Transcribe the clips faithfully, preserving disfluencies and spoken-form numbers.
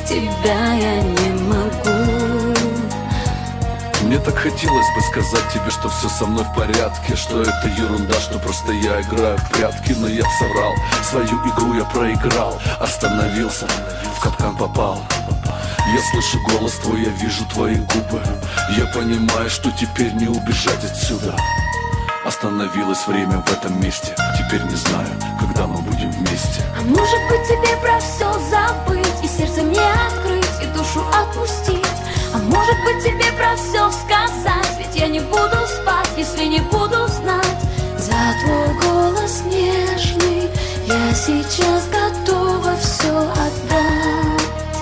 тебя я не могу. Мне так хотелось бы сказать тебе, что все со мной в порядке, что это ерунда, что просто я играю в прятки. Но я б соврал, свою игру я проиграл, остановился, в капкан попал. Я слышу голос твой, я вижу твои губы. Я понимаю, что теперь не убежать отсюда. Остановилось время в этом месте. Теперь не знаю, когда мы будем вместе. А может быть тебе про все забыть, и сердце мне открыть, и душу отпустить. А может быть тебе про все сказать, ведь я не буду спать, если не буду знать. За твой голос нежный я сейчас готова все отдать.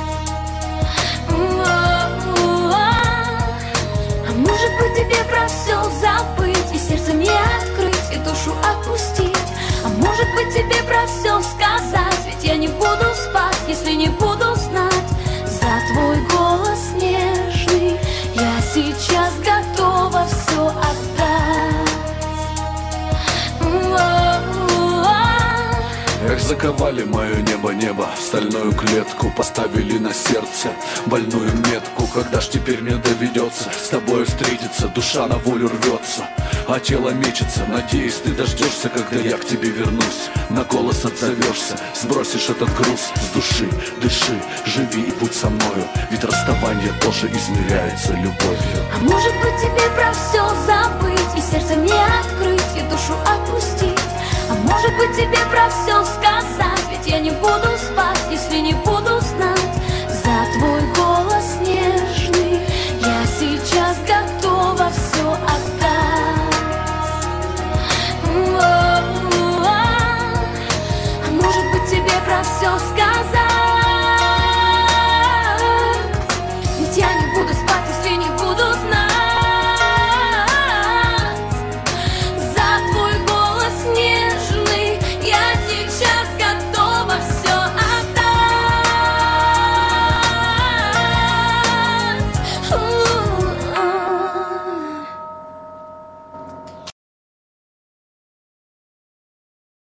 А может быть тебе про все забыть, и сердце мне открыть, и душу отпустить. А может быть тебе про все сказать, ведь я не буду спать, если не буду знать. За твой голос нежный я сейчас готова все отдать. Эх, заковали мое небо-небо в стальную клетку, поставили на сердце больную метку. Когда ж теперь мне доведется с тобой встретиться? Душа на волю рвется, а тело мечется. Надеюсь, ты дождешься, когда я к тебе вернусь. На голос отзовешься, сбросишь этот груз с души. Дыши, живи и будь со мною, ведь расставание тоже измеряется любовью. А может быть тебе про все забыть, и сердце мне открыть, и душу отпустить. А может быть тебе про все сказать, ведь я не буду спать, если не буду знать.